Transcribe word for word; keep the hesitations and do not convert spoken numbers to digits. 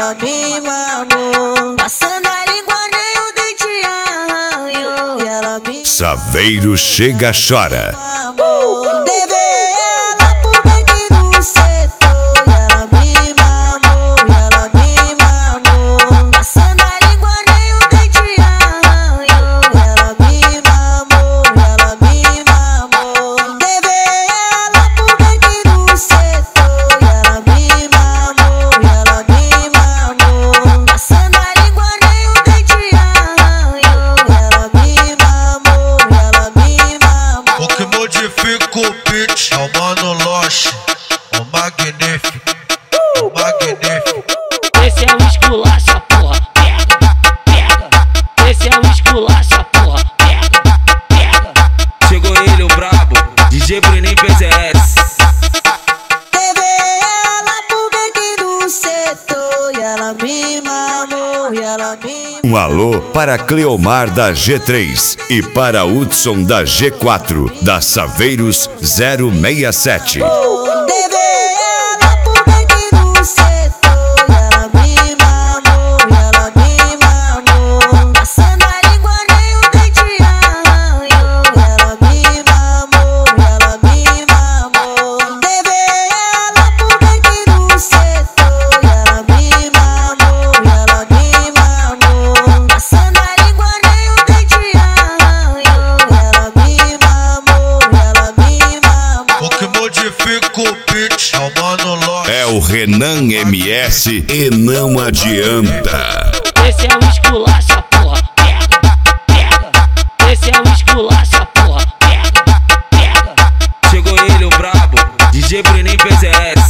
ela me mamou. Passando a língua nem o dente arranhou. E ela me Saveiro chega, chora. mamou. Levei ela pro beco do setor. E ela me mamou, e ela me mamou. Passando a língua nem o dente arranhou. E ela me mamou, e ela me mamou. Levei ela pro beco do setor. E ela me mamou, e ela me mamou. Passando a língua nem o dente arranhou. E ela me mamou, e ela me mamou. O que modifica o beat é o Mano Loche, o magnífico, o magnífico. Esse é o esculacha, porra, pega, pega. Esse é o esculacha, porra, pega, pega. Chegou ele, o brabo, D J Bruninho P Z S. Levei ela pro beco do setor. E ela me mamou, e ela me Um alô para Cleomar da G três e para Hudson da G quatro, da Saveiros zero seis sete. Levei ela pro beco do setor. E ela me mamou, e ela me mamou. Passando a língua nem o dente arranhou. E ela me mamou, e ela me mamou. Levei ela pro beco do setor. E ela me mamou, e ela me mamou. Passando a língua nem o dente arranhou. E ela me mamou, e ela me mamou. O que modifica o beat é o Mano Loche. É o Renan M S e não adianta. Esse é o esculacha, porra, pega, pega. Esse é o esculacha, porra, pega, pega. Chegou ele, o brabo, D J Bruninho P Z S.